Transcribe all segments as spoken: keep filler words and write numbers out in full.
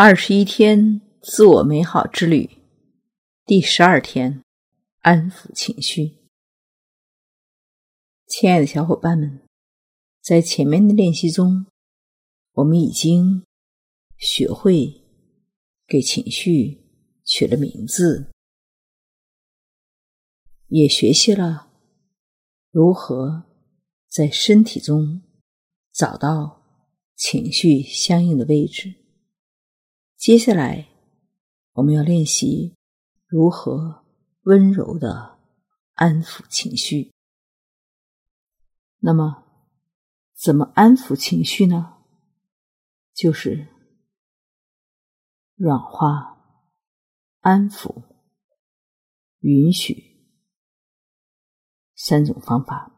二十一天自我美好之旅，第十二天，安抚情绪。亲爱的小伙伴们，在前面的练习中，我们已经学会给情绪取了名字，也学习了如何在身体中找到情绪相应的位置。接下来我们要练习如何温柔地安抚情绪。那么怎么安抚情绪呢？就是软化、安抚、允许三种方法。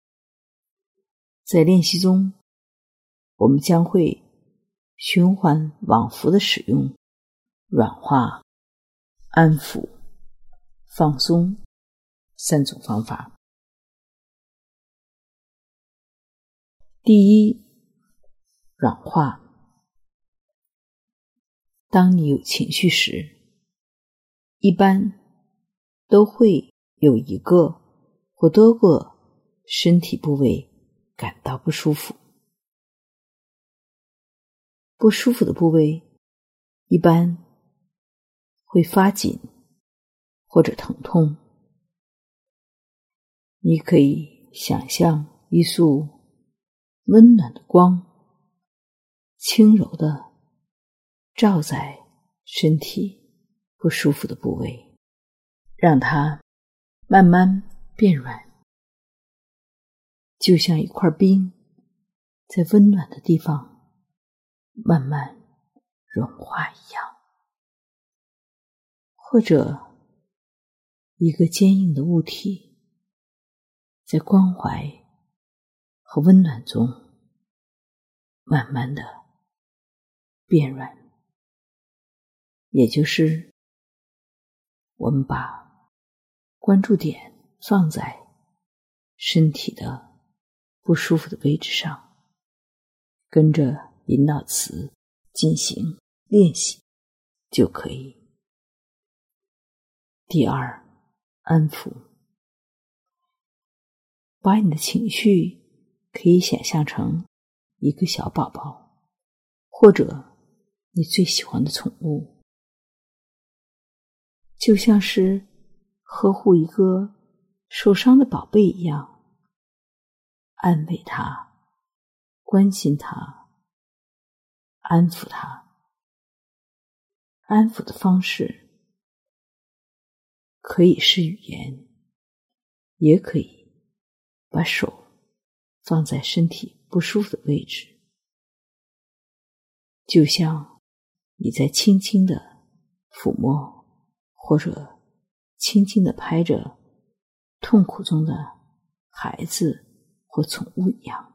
在练习中，我们将会循环往复的使用软化、安抚、放松三种方法。第一，软化。当你有情绪时，一般都会有一个或多个身体部位感到不舒服。不舒服的部位一般会发紧或者疼痛。你可以想象一束温暖的光，轻柔地照在身体不舒服的部位，让它慢慢变软，就像一块冰在温暖的地方慢慢融化一样，或者一个坚硬的物体在关怀和温暖中慢慢的变软。也就是我们把关注点放在身体的不舒服的位置上，跟着引导词进行练习就可以。第二，安抚。把你的情绪可以想象成一个小宝宝，或者你最喜欢的宠物，就像是呵护一个受伤的宝贝一样，安慰他，关心他，安抚他。安抚的方式可以是语言，也可以把手放在身体不舒服的位置，就像你在轻轻地抚摸或者轻轻地拍着痛苦中的孩子或宠物一样。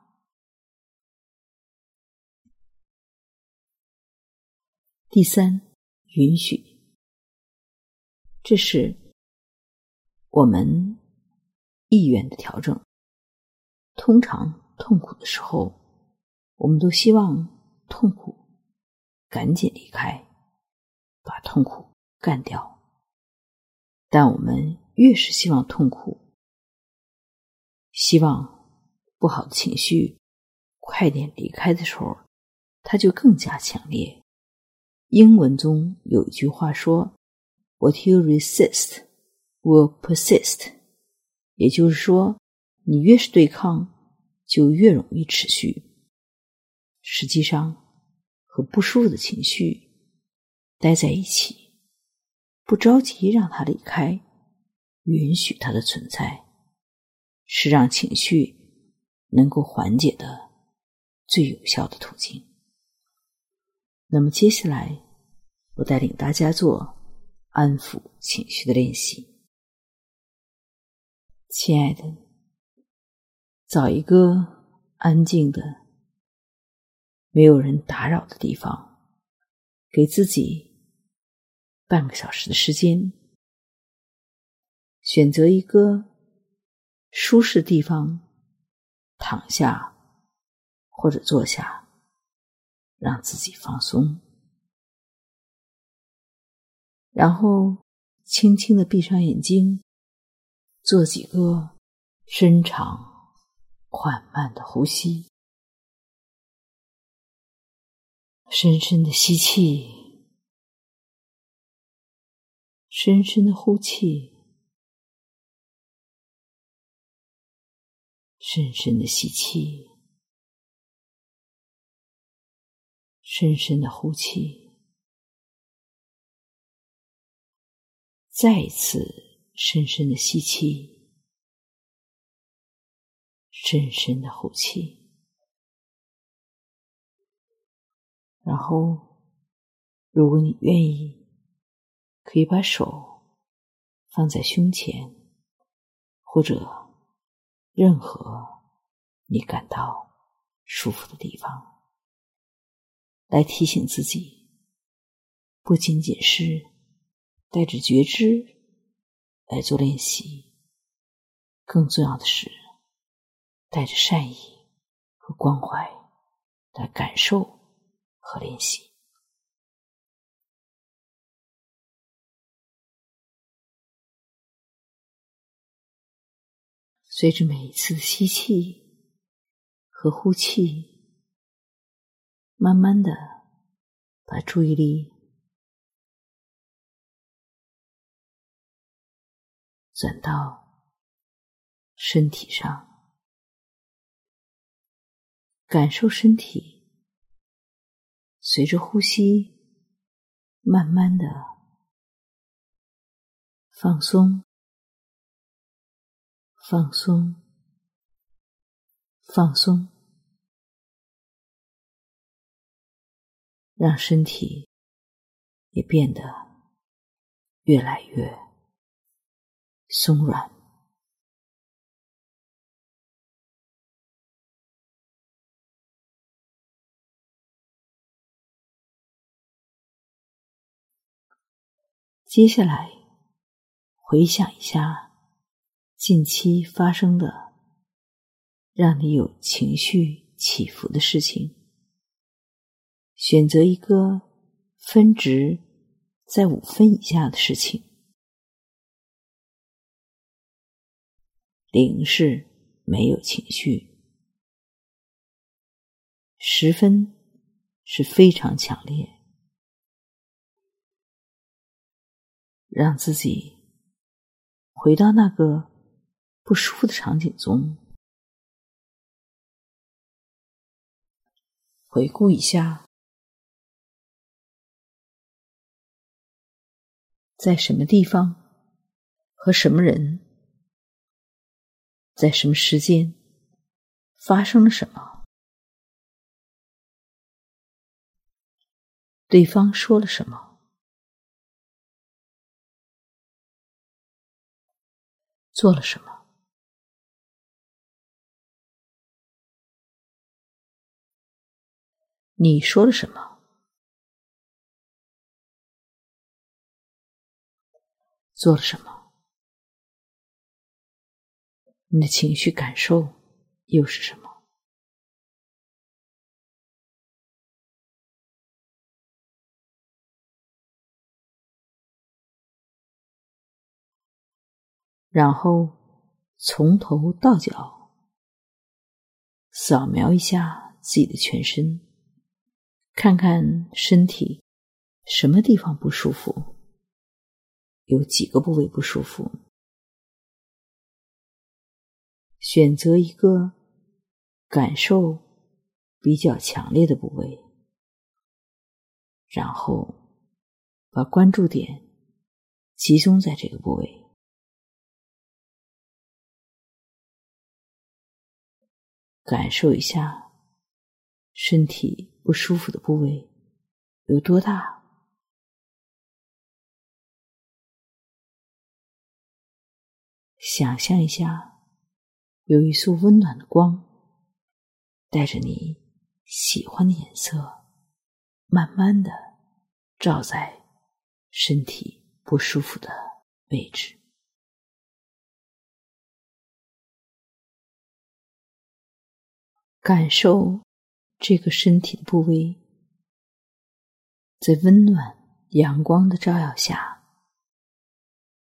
第三，允许。这是我们意愿的调整。通常痛苦的时候，我们都希望痛苦赶紧离开，把痛苦干掉。但我们越是希望痛苦，希望不好的情绪快点离开的时候，它就更加强烈。英文中有一句话说 What you resist will persist， 也就是说，你越是对抗，就越容易持续。实际上，和不舒服的情绪待在一起，不着急让它离开，允许它的存在，是让情绪能够缓解的最有效的途径。那么接下来，我带领大家做安抚情绪的练习。亲爱的，找一个安静的、没有人打扰的地方，给自己半个小时的时间，选择一个舒适的地方，躺下或者坐下，让自己放松。 然后轻轻地闭上眼睛，做几个深长缓慢的呼吸。深深的吸气，深深的呼气，深深的吸气，深深的呼气，再一次深深的吸气，深深的呼气。然后如果你愿意，可以把手放在胸前，或者任何你感到舒服的地方，来提醒自己，不仅仅是带着觉知来做练习，更重要的是带着善意和关怀来感受和练习。随着每一次的吸气和呼气，慢慢的把注意力转到身体上，感受身体随着呼吸慢慢的放松，放松，放松，让身体也变得越来越松软。接下来回想一下近期发生的让你有情绪起伏的事情，选择一个分值在五分以下的事情。零是没有情绪，十分是非常强烈。让自己回到那个不舒服的场景中，回顾一下在什么地方和什么人，在什么时间发生了什么，对方说了什么，做了什么。你说了什么，做了什么，你的情绪感受又是什么？然后从头到脚扫描一下自己的全身，看看身体什么地方不舒服，有几个部位不舒服，选择一个感受比较强烈的部位，然后把关注点集中在这个部位。感受一下身体不舒服的部位有多大，想象一下有一束温暖的光带着你喜欢的颜色慢慢的照在身体不舒服的位置。感受这个身体的部位在温暖阳光的照耀下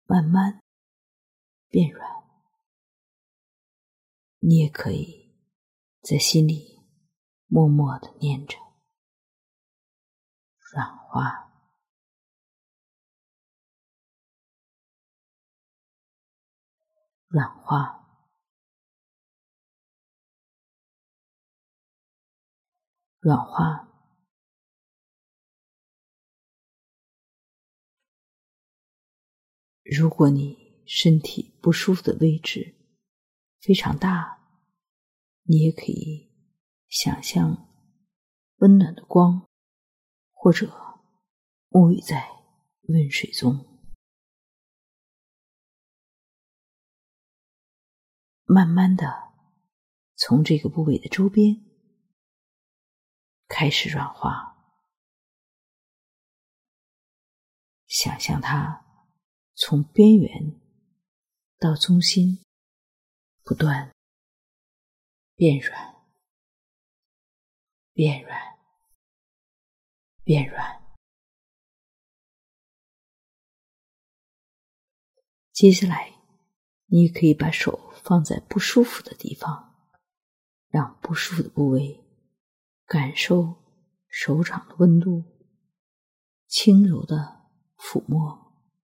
慢慢变软。你也可以在心里默默地念着软化，软化，软化。如果你身体不舒服的位置非常大，你也可以想象温暖的光，或者沐浴在温水中，慢慢的从这个部位的周边开始软化，想象它从边缘到中心不断变软，变软，变软。接下来你可以把手放在不舒服的地方，让不舒服的部位感受手掌的温度，轻柔的抚摸，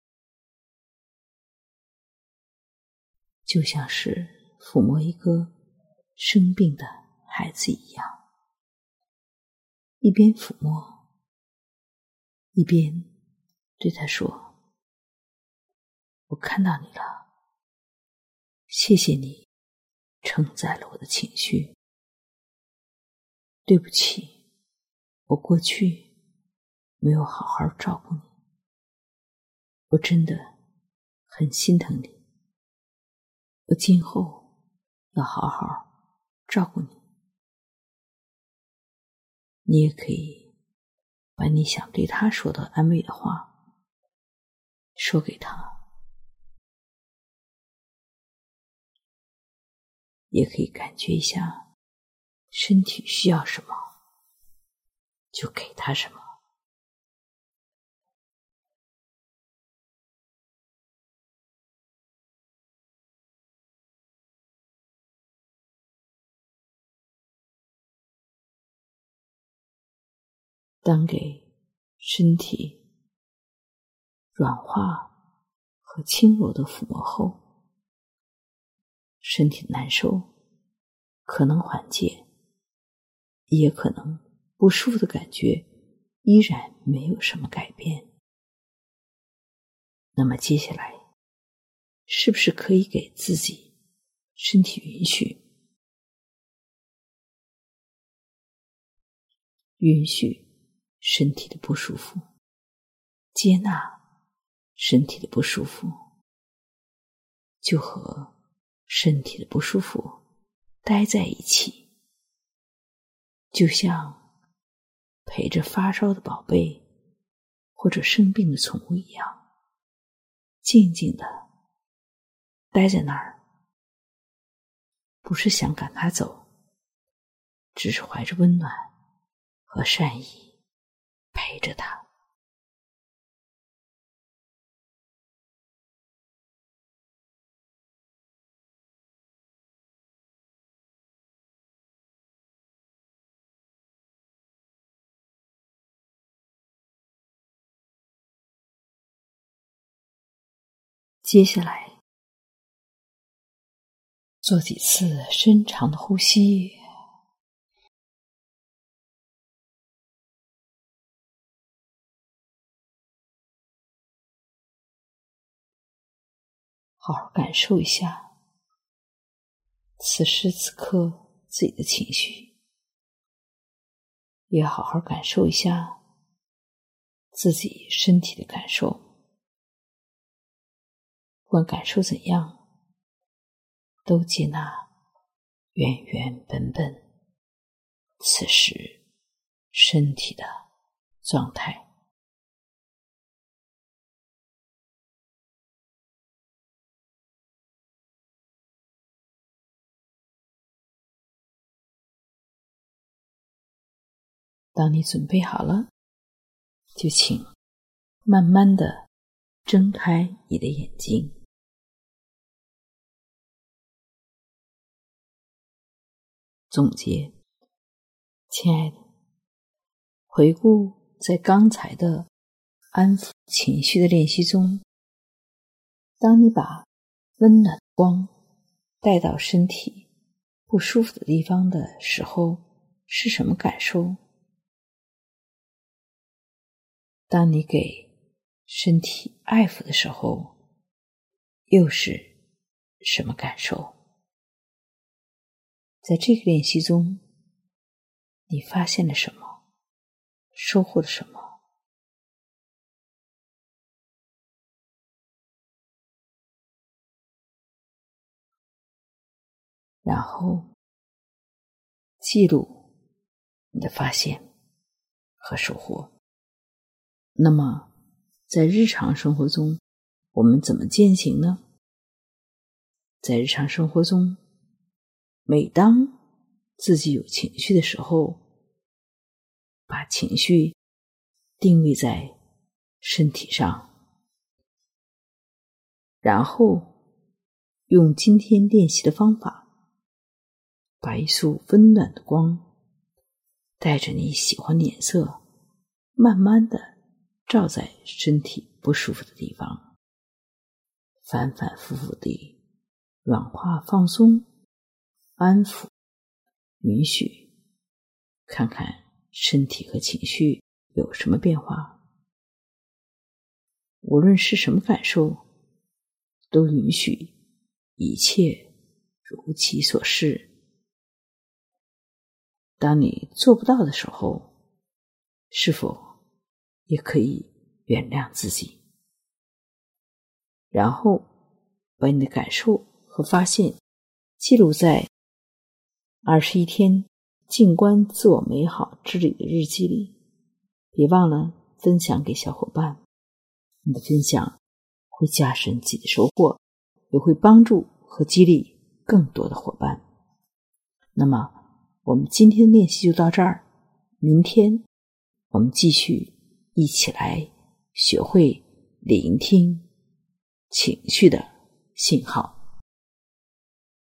就像是抚摸一个生病的孩子一样，一边抚摸，一边对他说：我看到你了，谢谢你承载了我的情绪，对不起，我过去没有好好照顾你，我真的很心疼你，我今后要好好照顾你。你也可以把你想对他说的安慰的话说给他，也可以感觉一下身体需要什么就给他什么。当给身体软化和轻柔的抚摸后，身体的难受可能缓解，也可能不舒服的感觉依然没有什么改变。那么接下来是不是可以给自己身体允许，允许身体的不舒服，接纳身体的不舒服，就和身体的不舒服待在一起，就像陪着发烧的宝贝或者生病的宠物一样，静静地待在那儿，不是想赶它走，只是怀着温暖和善意陪着它。接下来做几次深长的呼吸，好好感受一下此时此刻自己的情绪，也好好感受一下自己身体的感受。不管感受怎样，都接纳原原本本此时身体的状态。当你准备好了，就请慢慢的睁开你的眼睛。总结，亲爱的，回顾在刚才的安抚情绪的练习中，当你把温暖的光带到身体不舒服的地方的时候，是什么感受？当你给身体爱抚的时候，又是什么感受？在这个练习中，你发现了什么？收获了什么？然后记录你的发现和收获。那么在日常生活中，我们怎么践行呢？在日常生活中，每当自己有情绪的时候，把情绪定位在身体上，然后用今天练习的方法，把一束温暖的光带着你喜欢的颜色，慢慢地照在身体不舒服的地方，反反复复地软化放松，安抚允许，看看身体和情绪有什么变化。无论是什么感受，都允许一切如其所是。当你做不到的时候，是否也可以原谅自己，然后把你的感受和发现记录在二十一天静观自我美好之旅的日记里，别忘了分享给小伙伴。你的分享会加深自己的收获，也会帮助和激励更多的伙伴。那么我们今天的练习就到这儿，明天我们继续一起来学会聆听情绪的信号。